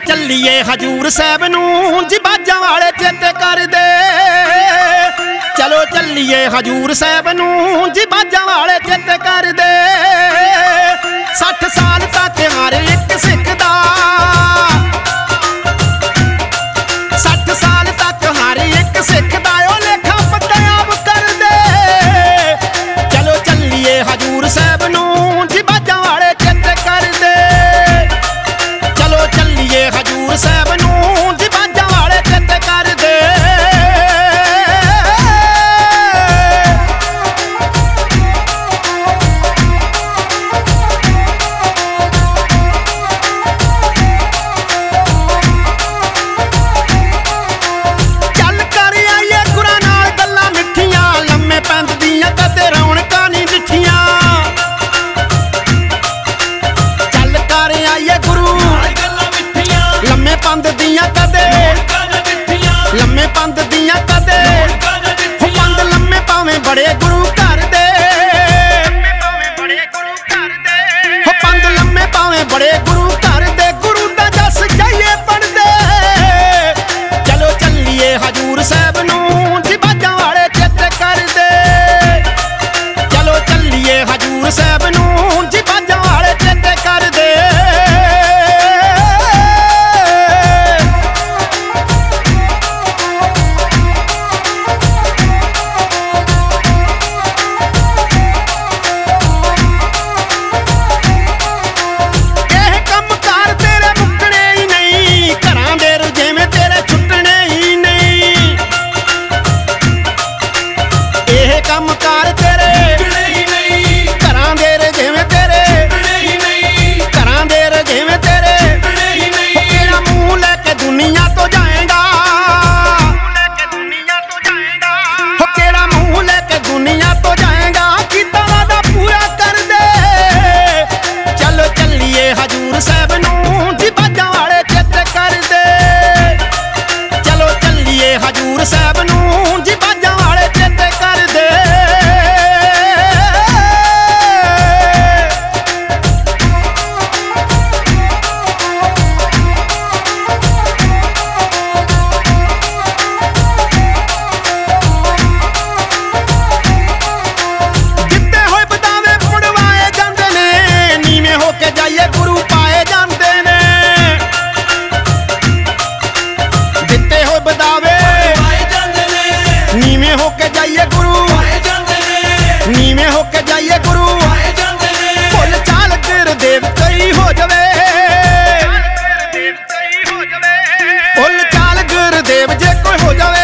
ਚੱਲੀਏ ਹਜੂਰ ਸਾਹਿਬ ਨੂੰ ਜੀ ਬਾਜਾਂ ਵਾਲੇ ਚੇਤੇ ਕਰਦੇ। ਚਲੋ ਚੱਲੀਏ ਹਜੂਰ ਸਾਹਿਬ ਨੂੰ ਜੀ ਬਾਜਾਂ ਵਾਲੇ ਚੇਤੇ ਕਰਦੇ। 60 ਸਾਲ ਤੱਕ ਹਰ ਇੱਕ ਸਿੱਖ ਦਾ 60 ਸਾਲ ਤੱਕ ਹਰ ਇੱਕ ਸਿੱਖ ਦਾ ਉਹ ਲੇਖਾ ਪੱਤੇ ਆਪ ਕਰਦੇ। ਚਲੋ ਚੱਲੀਏ ਹਜੂਰ ਸਾਹਿਬ ਨੂੰ ਜੀ ਬਾਜਾਂ ਵਾਲੇ ਚੇਤੇ ਕਰਦੇ। ਚਲੋ ਚੱਲੀਏ ਹਜੂਰ ਸਾਹਿਬ ਨੂੰ ਜੀ ਬਾਜਾਂ ਵਾਲੇ ਚੇਤੇ ਕਰਦੇ। ਲੰਮੇ ਪੰਧ ਦੀਆਂ ਕਦੇ ਪੰਧ ਲੰਮੇ ਭਾਵੇਂ ਬੜੇ ਗੁਰੂ ਘਰ ਦੇ। ਪੰਧ ਲੰਮੇ ਭਾਵੇਂ ਬੜੇ ਗੁਰੂ ਘਰ ਦੇ ਗੁਰੂ ਦਾ ਜਸ ਜਾਈਏ ਪੜਦੇ। ਚਲੋ ਚੱਲੀਏ ਹਜੂਰ ਸਾਹਿਬ ਨੂੰ ਜੀ ਬਾਜਾਂ ਵਾਲੇ ਚੇਤੇ ਕਰਦੇ। ਚਲੋ ਚੱਲੀਏ ਹਜੂਰ ਸਾਹਿਬ ਨੂੰ ਜੀ ਬਾਜਾਂ ਵਾਲੇ ਚੇਤੇ ਕਰਦੇ। ਕੰਮ ਕਾਰ ਤੇਰੇ ਘਰਾਂ ਦੇ ਰਜੇਵੇਂ ਤੇਰੇ ਘਰਾਂ ਦੇ ਰਜੇਵੇਂ ਤੇਰੇ। ਕਿਹੜਾ ਮੂੰਹ ਲੈ ਕੇ ਦੁਨੀਆ ਤੋਂ ਜਾਏਗਾ। ਕਿਹੜਾ ਮੂੰਹ ਲੈ ਕੇ ਦੁਨੀਆ ਤੋਂ ਜਾਏਗਾ। ਕੀਤਾ ਵਾਦਾ ਪੂਰਾ ਕਰ ਦੇ। ਚਲੋ ਚੱਲੀਏ ਹਜੂਰ ਸਾਹਿਬ ਨੂੰ ਜੀ ਬਾਜਾਂ ਵਾਲੇ ਚੇਤੇ ਕਰਦੇ। ਚਲੋ ਚੱਲੀਏ ਹਜੂਰ ਸਾਹਿਬ ਨੂੰ ਜੀ ਬਾਜਾਂ ਵਾਲੇ ਚੇਤੇ ਕਰਦੇ। ਜਾਈਏ ਗੁਰੂ ਪਾਏ ਜਾਂਦੇ ਨੇ। ਦਿੱਤੇ ਹੋਏ ਬਦਾਵੇ ਨੀਵੇਂ ਹੋ ਕੇ ਜਾਈਏ ਗੁਰੂ ਨੀਵੇਂ ਹੋ ਕੇ ਜਾਈਏ ਗੁਰੂ। ਭੁੱਲ ਚਾਲ ਗੁਰਦੇਵ ਕਈ ਹੋ ਜਾਵੇ। ਭੁੱਲ ਚਾਲ ਗੁਰਦੇਵ ਜੇ ਕੋਈ ਹੋ ਜਾਵੇ।